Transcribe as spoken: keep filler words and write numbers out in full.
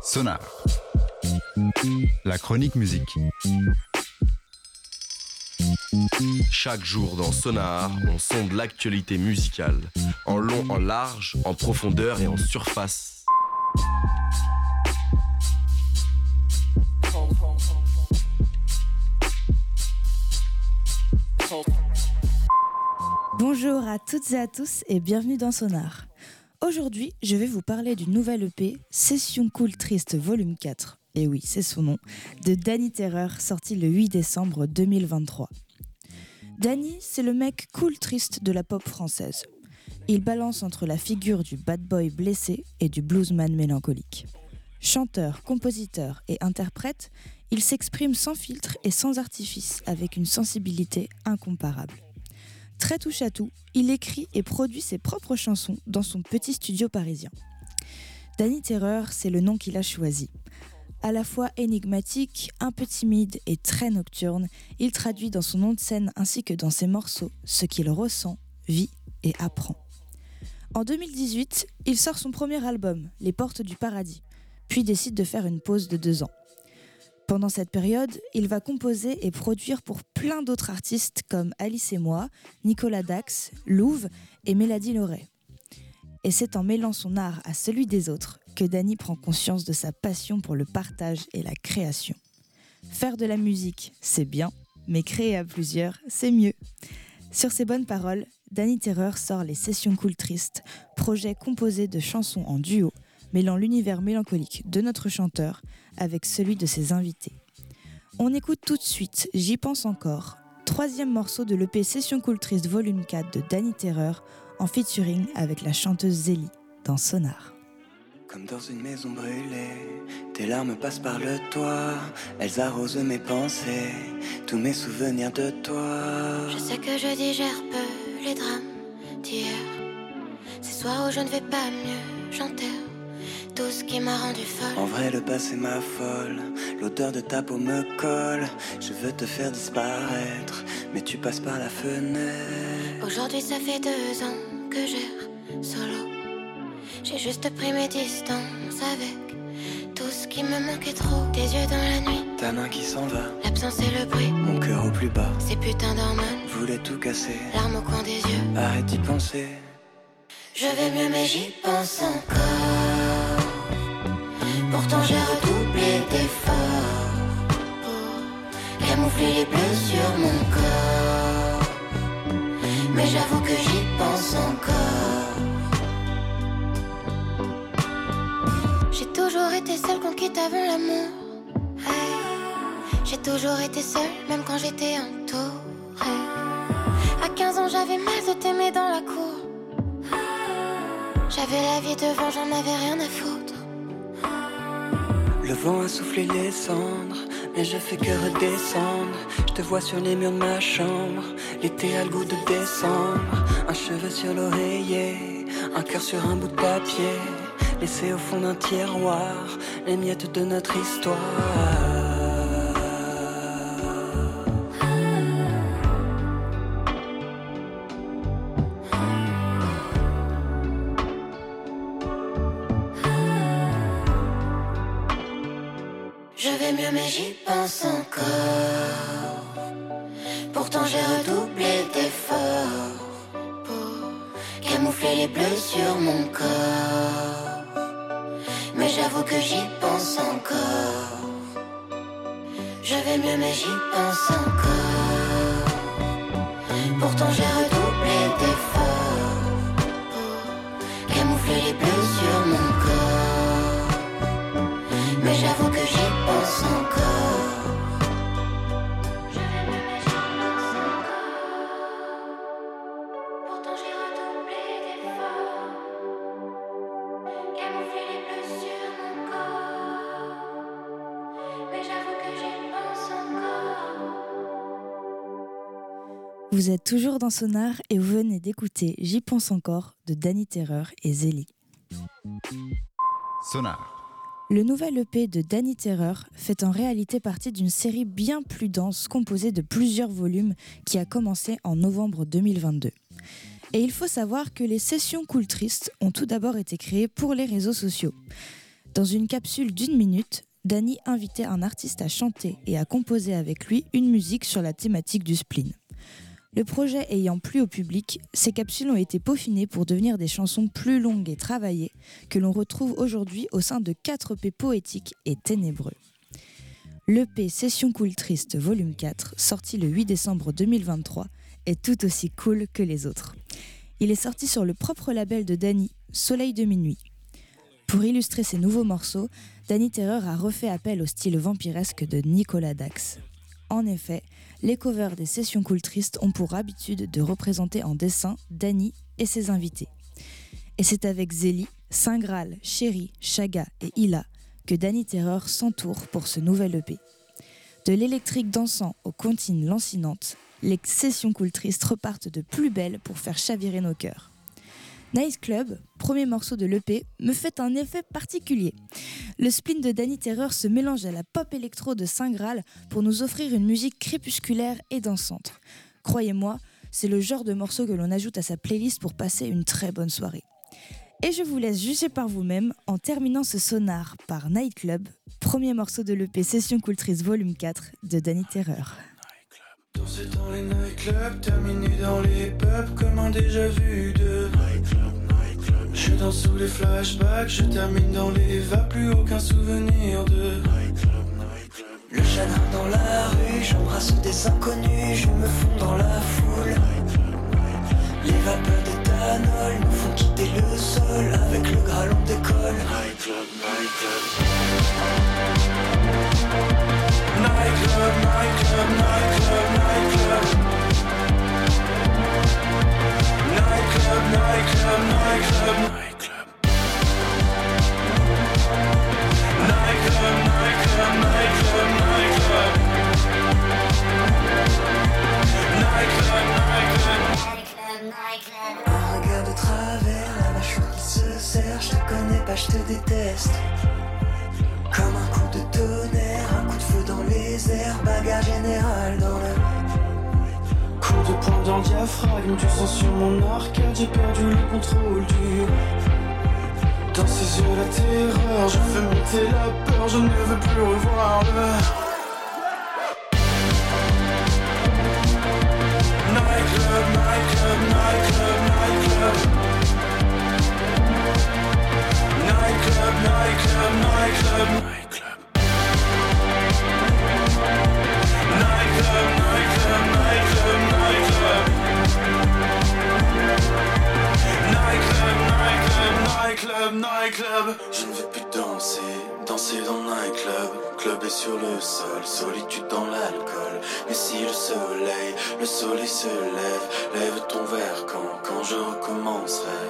Sonar, la chronique musique. Chaque jour dans Sonar, on sonde l'actualité musicale, en long, en large, en profondeur et en surface. Bonjour à toutes et à tous et bienvenue dans Sonar. Aujourd'hui, je vais vous parler du nouvel E P Session Cool Triste Volume quatre, et oui, c'est son nom, de Danny Terreur, sorti le huit décembre deux mille vingt-trois. Danny, c'est le mec cool triste de la pop française. Il balance entre la figure du bad boy blessé et du bluesman mélancolique. Chanteur, compositeur et interprète, il s'exprime sans filtre et sans artifice, avec une sensibilité incomparable. Très touche-à-tout, il écrit et produit ses propres chansons dans son petit studio parisien. Danny Terreur, c'est le nom qu'il a choisi. À la fois énigmatique, un peu timide et très nocturne, il traduit dans son nom de scène ainsi que dans ses morceaux ce qu'il ressent, vit et apprend. En deux mille dix-huit, il sort son premier album, Les Portes du Paradis, puis décide de faire une pause de deux ans. Pendant cette période, il va composer et produire pour plein d'autres artistes comme Alice et moi, Nicolas Dax, Louve et Mélodie Loret. Et c'est en mêlant son art à celui des autres que Danny prend conscience de sa passion pour le partage et la création. Faire de la musique, c'est bien, mais créer à plusieurs, c'est mieux. Sur ces bonnes paroles, Danny Terreur sort les Sessions Cool Tristes, projet composé de chansons en duo, mêlant l'univers mélancolique de notre chanteur avec celui de ses invités. On écoute tout de suite J'y pense encore, troisième morceau de l'E P Session Cool Triste Volume quatre de Danny Terreur, en featuring avec la chanteuse Zélie dans Sonar. Comme dans une maison brûlée, tes larmes passent par le toit, elles arrosent mes pensées, tous mes souvenirs de toi. Je sais que je digère peu les drames d'hier, ces soirs où je ne vais pas mieux, j'enterre tout ce qui m'a rendu folle. En vrai le passé m'affole, l'odeur de ta peau me colle. Je veux te faire disparaître, mais tu passes par la fenêtre. Aujourd'hui ça fait deux ans que j'erre solo. J'ai juste pris mes distances avec tout ce qui me manquait trop. Tes yeux dans la nuit, ta main qui s'en va, l'absence et le bruit, mon cœur au plus bas. Ces putains d'hormones voulaient tout casser, larmes au coin des yeux. Arrête d'y penser. Je vais mieux mais j'y pense encore. Pourtant j'ai redoublé d'efforts pour camoufler les bleus sur mon corps. Mais j'avoue que j'y pense encore. J'ai toujours été seule qu'on quitte avant l'amour. Hey. J'ai toujours été seule même quand j'étais entourée. À quinze ans j'avais mal de t'aimer dans la cour. J'avais la vie devant, j'en avais rien à foutre. Le vent a soufflé les cendres, mais je fais que redescendre. Je te vois sur les murs de ma chambre, l'été a le goût de décembre. Un cheveu sur l'oreiller, un cœur sur un bout de papier, laissé au fond d'un tiroir, les miettes de notre histoire. Je vais mieux mais j'y pense encore. Pourtant j'ai redoublé d'efforts pour camoufler les bleus sur mon corps. Mais j'avoue que j'y pense encore. Je vais mieux mais j'y pense encore. Pourtant j'ai redoublé d'efforts pour camoufler les bleus sur mon corps. Mais j'avoue que j'y pense encore. Je vais mieux mais j'y pense encore. Pourtant j'ai redoublé d'efforts, camoufler les bleus sur mon corps. Mais j'avoue que j'y pense encore. Vous êtes toujours dans Sonar et vous venez d'écouter J'y pense encore de Danny Terreur et Zélie. Sonar. Le nouvel E P de Danny Terreur fait en réalité partie d'une série bien plus dense composée de plusieurs volumes qui a commencé en novembre deux mille vingt-deux. Et il faut savoir que les Sessions Cool Tristes ont tout d'abord été créées pour les réseaux sociaux. Dans une capsule d'une minute, Dany invitait un artiste à chanter et à composer avec lui une musique sur la thématique du spleen. Le projet ayant plu au public, ces capsules ont été peaufinées pour devenir des chansons plus longues et travaillées que l'on retrouve aujourd'hui au sein de quatre E P poétiques et ténébreux. L'E P Session Cool Triste Volume quatre, sorti le huit décembre deux mille vingt-trois, est tout aussi cool que les autres. Il est sorti sur le propre label de Dany, Soleil de Minuit. Pour illustrer ses nouveaux morceaux, Dany Terreur a refait appel au style vampiresque de Nicolas Dax. En effet, les covers des Sessions Cool Tristes ont pour habitude de représenter en dessin Dany et ses invités. Et c'est avec Zélie, Saint Graal, Chéri, Chaga et Hila que Dany Terreur s'entoure pour ce nouvel E P. De l'électrique dansant aux comptines lancinantes, les Sessions Cool Tristes repartent de plus belle pour faire chavirer nos cœurs. Night Club, premier morceau de l'E P, me fait un effet particulier. Le spleen de Dany Terreur se mélange à la pop électro de Saint Graal pour nous offrir une musique crépusculaire et dansante. Croyez-moi, c'est le genre de morceau que l'on ajoute à sa playlist pour passer une très bonne soirée. Et je vous laisse juger par vous-même en terminant ce sonar par Night Club, premier morceau de l'E P Session Cool Triste Volume quatre de Dany Terreur. Danser dans les nightclubs, terminer dans les pubs comme un déjà vu de nightclub, nightclub. Je danse sous les flashbacks, je termine dans les vapes, plus aucun souvenir de nightclub, nightclub. Le chagrin dans la rue, j'embrasse des inconnus, je me fonds dans la foule. Nightclub, nightclub. Les vapeurs d'éthanol nous font quitter le sol, avec le Graal on décolle. Nightclub, nightclub. Nightclub, nightclub, nightclub, nightclub. Nightclub, nightclub, nightclub, nightclub. Nightclub, nightclub, nightclub, nightclub. Nightclub, nightclub. Un regard de travers, la mâchoire qui se serre, je te connais pas, je te déteste. Comme un coup de tonnerre, un coup de feu dans les airs, bagarre générale dans le... Coup de poing dans le diaphragme, tu sens sur mon arcade, j'ai perdu le contrôle du... Dans ses yeux la terreur, je fais monter la peur, je ne veux plus revoir le... Nightclub, nightclub, nightclub, nightclub. Nightclub, nightclub, nightclub, nightclub. Nightclub, nightclub, nightclub, nightclub. Nightclub, nightclub, nightclub, nightclub. Je ne veux plus danser, danser dans le nightclub. Club est sur le sol, solitude dans l'alcool. Mais si le soleil, le soleil se lève, lève ton verre quand, quand je recommencerai.